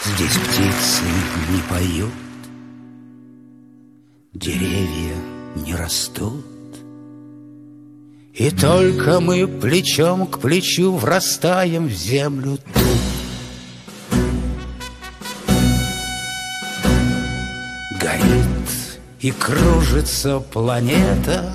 Здесь птицы не поют, деревья не растут, и только мы плечом к плечу врастаем в землю тут. Горит и кружится планета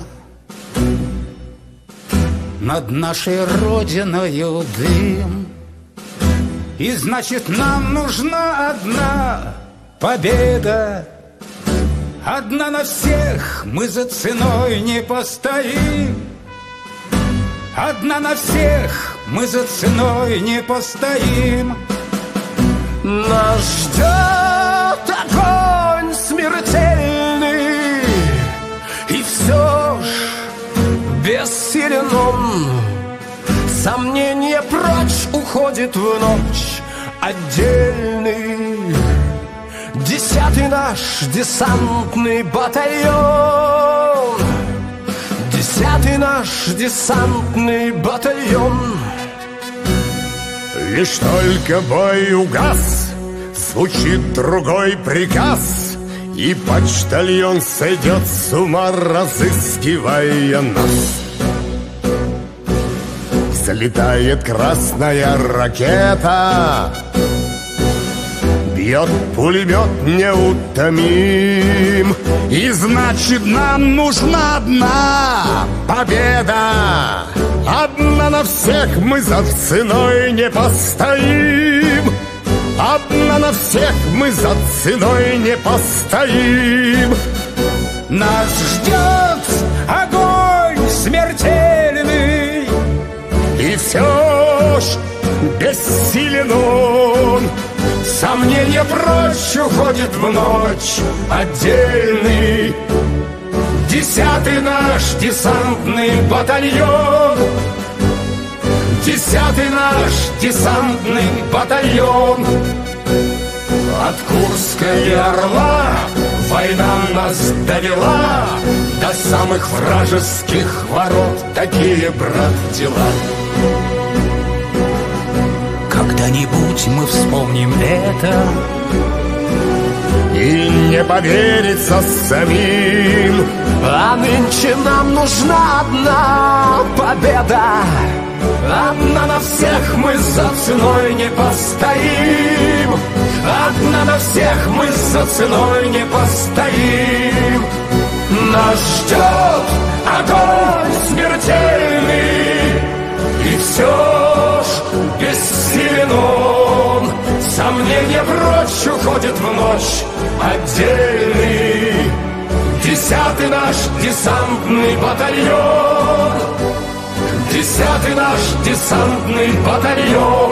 над нашей родиною дым. И значит, нам нужна одна победа. Одна на всех, мы за ценой не постоим. Одна на всех, мы за ценой не постоим. Нас ждет огонь смертельный, и все ж бессилен он. Сомнение прочь уходит в ночь отдельный. 10-й наш десантный батальон. 10-й наш десантный батальон. Лишь только бой угас, звучит другой приказ, и почтальон сойдет с ума, разыскивая нас. Залетает красная ракета, бьет пулемет неутомим. И значит, нам нужна одна победа. Одна на всех, мы за ценой не постоим. Одна на всех, мы за ценой не постоим. Нас ждет огонь смертельный, и все ж бессилен он. Сомнение прочь уходит в ночь отдельный. 10-й наш десантный батальон. 10-й наш десантный батальон. От Курска и Орла война нас довела до самых вражеских ворот. Такие, брат, дела. Когда-нибудь мы вспомним это и не поверится самим. А нынче нам нужна одна победа. Одна на всех, мы за ценой не постоим. Одна на всех, мы за ценой не постоим. Нас ждет огонь смертельный, и все ж бессилен он. Сомнение прочь уходит в ночь отдельный. 10-й наш десантный батальон. 10-й наш десантный батальон.